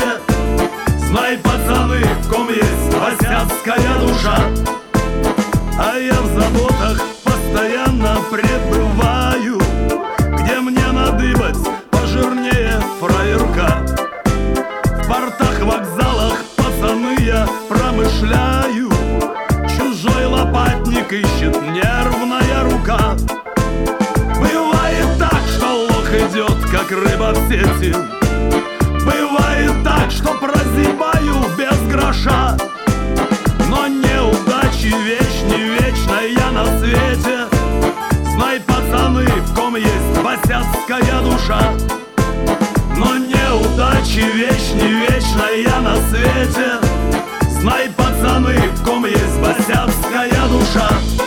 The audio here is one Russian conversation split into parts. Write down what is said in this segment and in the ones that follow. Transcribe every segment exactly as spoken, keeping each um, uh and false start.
свете. Знай, пацаны, в ком есть босяцкая душа. А я в заботах постоянно пребываю, где мне надыбать пожирнее фраерка. В портах, вокзалах, пацаны, я промышляю. Чужой лопатник ищет нервная рука. Бывает так, что лох идет, как рыба в сети. Бывает так, что прозябаю без гроша. Но неудачи вещь не вечная на свете. Знай, пацаны, в ком есть босяцкая душа. Но неудачи вещь не вечная на свете. Знай, пацаны, в ком есть босяцкая душа.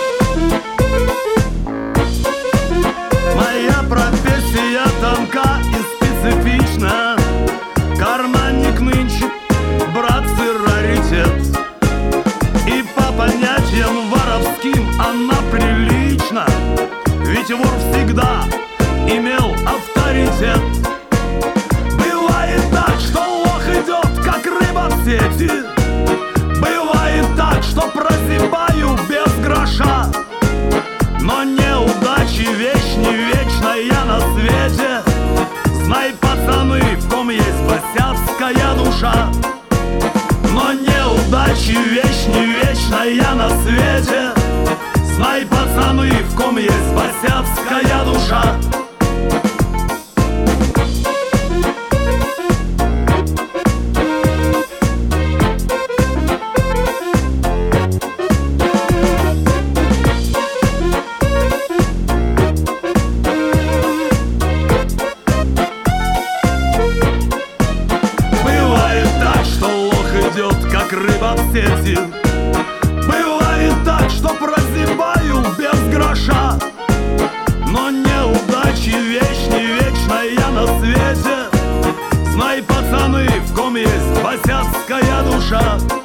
Моя профессия тонка и специфична. Карманник нынче, братцы, раритет. И по понятиям воровским она прилична. Ведь вор всегда имел авторитет. Бывает так, что лох идет, как рыба в сети. Бывает так, что прозябаю без гроша. Но неудачи вещь не вечная на свете. Знай, пацаны, в ком есть босяцкая душа. Но неудачи вещь не вечная на свете. Знай, пацаны, в ком есть босяцкая душа. Как рыба в сети. Бывает так, что прозябаю без гроша. Но неудачи вещь не вечная на свете. Знай, пацаны, в ком есть босяцкая душа.